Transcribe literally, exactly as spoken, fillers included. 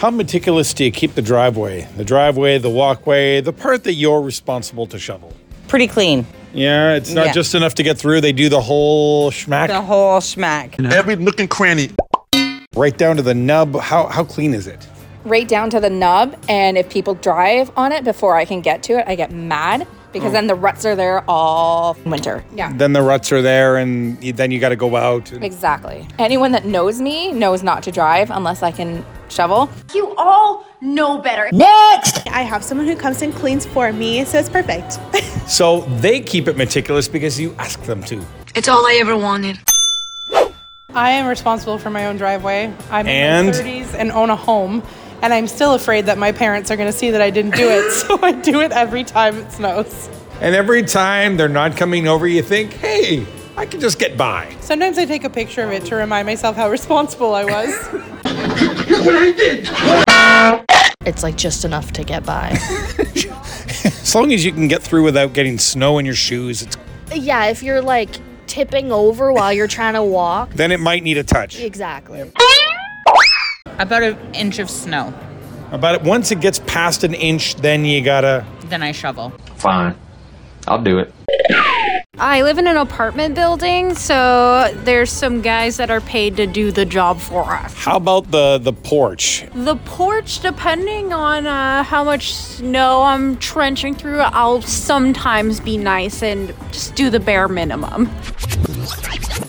How meticulous do you keep the driveway? The driveway, the walkway, the part that you're responsible to shovel? Pretty clean. Yeah, it's not Yeah. just enough to get through. They do the whole schmack. The whole smack. Every nook and cranny. Right down to the nub. How how clean is it? Right down to the nub, and if people drive on it before I can get to it, I get mad because then the ruts are there all winter. Yeah. Then the ruts are there, and you, then you got to go out. and- Exactly. Anyone that knows me knows not to drive unless I can shovel. You all know better. I have someone who comes and cleans for me, so it's perfect. So they keep it meticulous because you ask them to. It's all I ever wanted. I am responsible for my own driveway. I'm And? in my thirties and own a home, and I'm still afraid that my parents are going to see that I didn't do it, so I do it every time it snows. And every time they're not coming over, you think, hey, I can just get by. Sometimes I take a picture of it to remind myself how responsible I was. It's like just enough to get by. As long as you can get through without getting snow in your shoes, it's, Yeah, if you're like tipping over while you're trying to walk. then it might need a touch. Exactly. About an inch of snow. About it, once it gets past an inch, then you gotta. Then I shovel. Fine. I'll do it. I live in an apartment building, so there's some guys that are paid to do the job for us. How about the the porch? The porch, depending on uh, how much snow I'm trenching through, I'll sometimes be nice and just do the bare minimum.